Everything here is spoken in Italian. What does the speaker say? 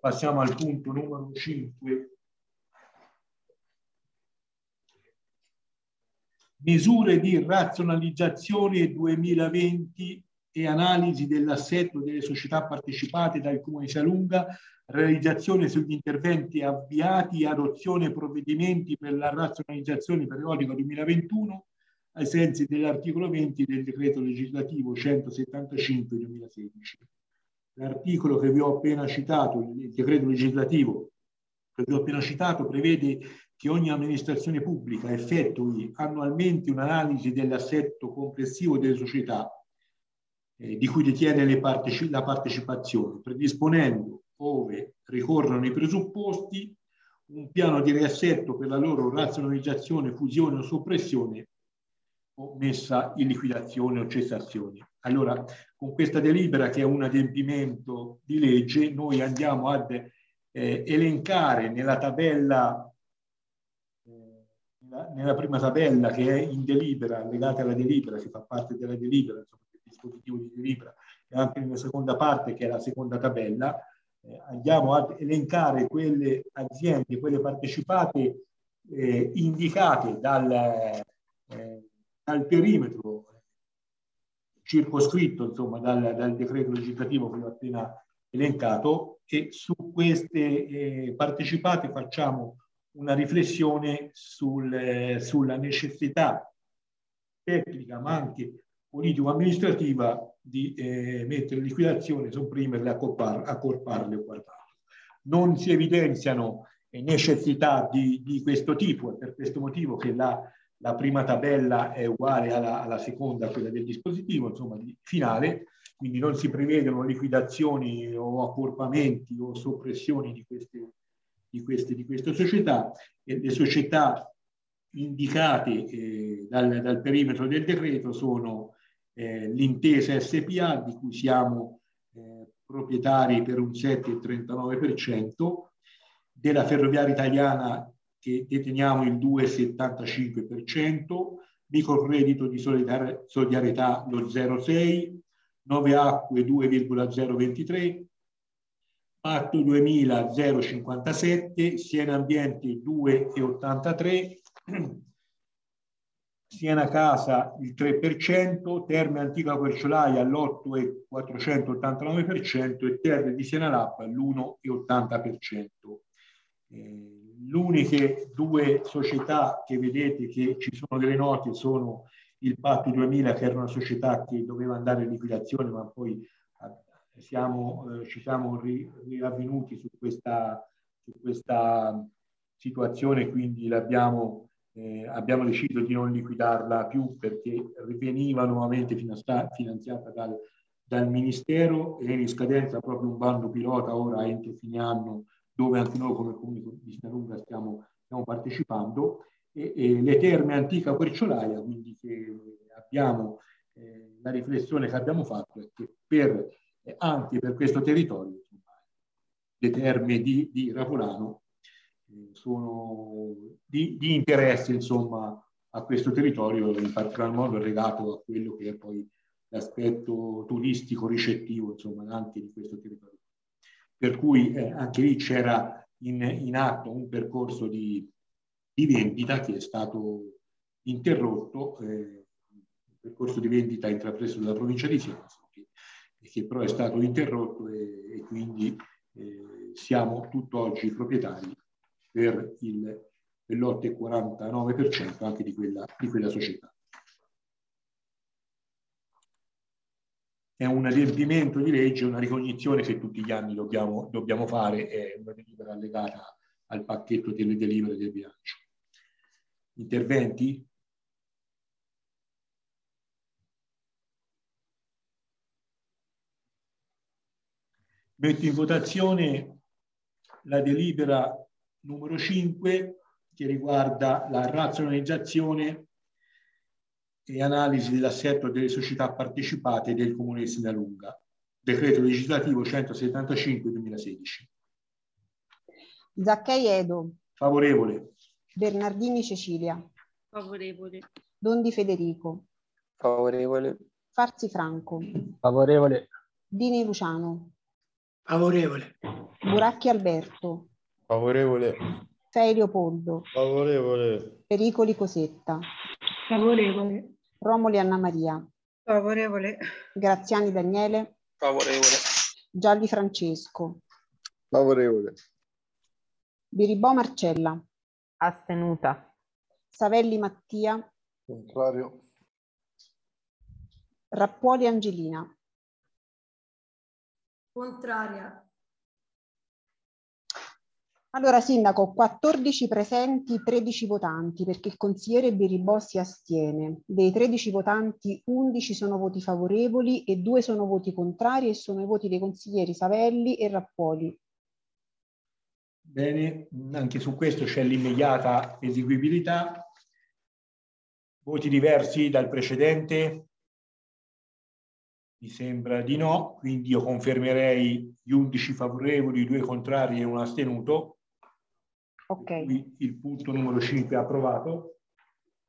passiamo al punto numero 5. Misure di razionalizzazione 2020 e analisi dell'assetto delle società partecipate dal Comune di Salunga, realizzazione sugli interventi avviati e adozione provvedimenti per la razionalizzazione periodica 2021 ai sensi dell'articolo 20 del decreto legislativo 175 2016. L'articolo che vi ho appena citato, il decreto legislativo che vi ho appena citato, prevede che ogni amministrazione pubblica effettui annualmente un'analisi dell'assetto complessivo delle società di cui detiene la partecipazione, predisponendo, ove ricorrono i presupposti, un piano di riassetto per la loro razionalizzazione, fusione o soppressione o messa in liquidazione o cessazione. Allora, con questa delibera, che è un adempimento di legge, noi andiamo ad elencare nella tabella, nella prima tabella che è in delibera, legata alla delibera, che fa parte della delibera, insomma, del dispositivo di delibera, e anche nella seconda parte, che è la seconda tabella, andiamo ad elencare quelle aziende, quelle partecipate indicate dal perimetro circoscritto, insomma, dal decreto legislativo che ho appena elencato, e su queste partecipate facciamo una riflessione sulla necessità tecnica, ma anche politico-amministrativa, di mettere in liquidazione, sopprimerle, accorparle o guardarle. Non si evidenziano necessità di questo tipo, è per questo motivo che la prima tabella è uguale alla seconda, quella del dispositivo, insomma, finale, quindi non si prevedono liquidazioni o accorpamenti o soppressioni di queste società. E le società indicate dal perimetro del decreto sono l'Intesa SPA, di cui siamo proprietari per un 7,39%, della Ferroviaria Italiana, che deteniamo il 2,75%, Microcredito di Solidarietà lo 0,6%, Nove Acque 2,023%, Patto 2000 0,57%, Siena Ambiente 2,83%, Siena Casa il 3%, Terme Antica Querciolaia l'8,489% e Terre di Siena Lab l'1,80%. Le uniche due società che vedete che ci sono delle note sono il Patto 2000, che era una società che doveva andare in liquidazione, ma poi ci siamo riavvenuti su questa situazione, quindi abbiamo deciso di non liquidarla più, perché veniva nuovamente finanziata dal Ministero, e in scadenza proprio un bando pilota ora entro fine anno, dove anche noi come Comune di Salunga stiamo partecipando, e le Terme Antica Querciolaia, quindi che abbiamo la riflessione che abbiamo fatto è che anche per questo territorio, insomma, le terme di Rapolano sono di interesse, insomma, a questo territorio, in particolar modo legato a quello che è poi l'aspetto turistico ricettivo, insomma, anche di questo territorio. Per cui anche lì c'era in atto un percorso di vendita che è stato interrotto, un percorso di vendita intrapreso dalla provincia di Siena, che però è stato interrotto, e quindi siamo tutt'oggi proprietari per l'8,49% anche di quella società. È un adempimento di legge, una ricognizione che tutti gli anni dobbiamo fare, è una delibera legata al pacchetto delle delibere del bilancio. Interventi? Metto in votazione la delibera numero 5, che riguarda la razionalizzazione e analisi dell'assetto delle società partecipate del Comune di Sinalunga, decreto legislativo 175/2016. Zacchei Edo. Favorevole. Bernardini Cecilia. Favorevole. Dondi Federico. Favorevole. Farzi Franco. Favorevole. Dini Luciano. Favorevole. Buracchi Alberto, Favorevole. Fei Leopoldo, Favorevole. Pericoli Cosetta, Favorevole. Romoli Anna Maria, Favorevole. Graziani Daniele, Favorevole. Gialli Francesco, Favorevole. Biribò Marcella, Astenuta. Savelli Mattia, Contrario. Rappuoli Angelina. Contraria. Allora, Sindaco, 14 presenti, 13 votanti, perché il consigliere Biribò si astiene. Dei 13 votanti, 11 sono voti favorevoli e 2 sono voti contrari e sono i voti dei consiglieri Savelli e Rappuoli. Bene, anche su questo c'è l'immediata eseguibilità. Voti diversi dal precedente? Mi sembra di no, quindi io confermerei gli 11 favorevoli, 2 contrari e un astenuto. Ok. Il punto numero 5 è approvato.